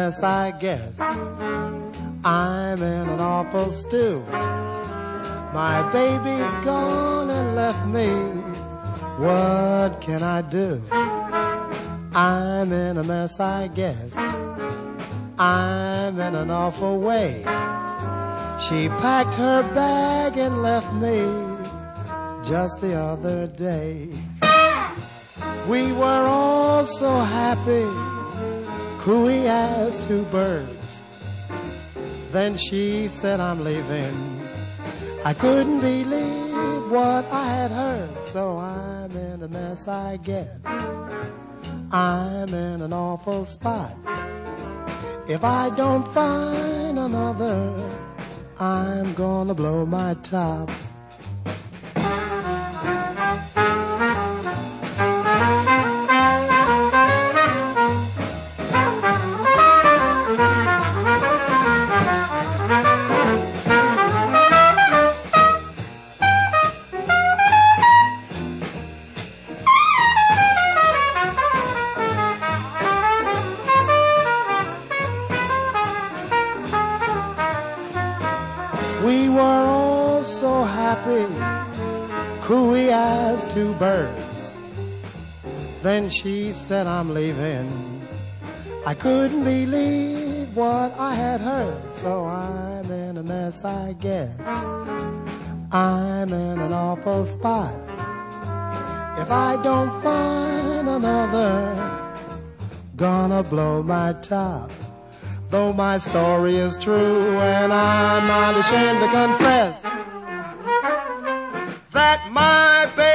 mess, I guess. I'm in an awful stew. My baby's gone and left me. What can I do? I'm in a mess, I guess. I'm in an awful way. She packed her bag and left me just the other day. We were all so happy, cooey as two birds. Then she said, I'm leaving. I couldn't believe what I had heard, so I'm in a mess, I guess. I'm in an awful spot. If I don't find another, I'm gonna blow my top. We were all so happy, cooey as two birds. Then she said, I'm leaving. I couldn't believe what I had heard, so I'm in a mess, I guess. I'm in an awful spot. If I don't find another, gonna blow my top. Though my story is true and I'm not ashamed to confess that my baby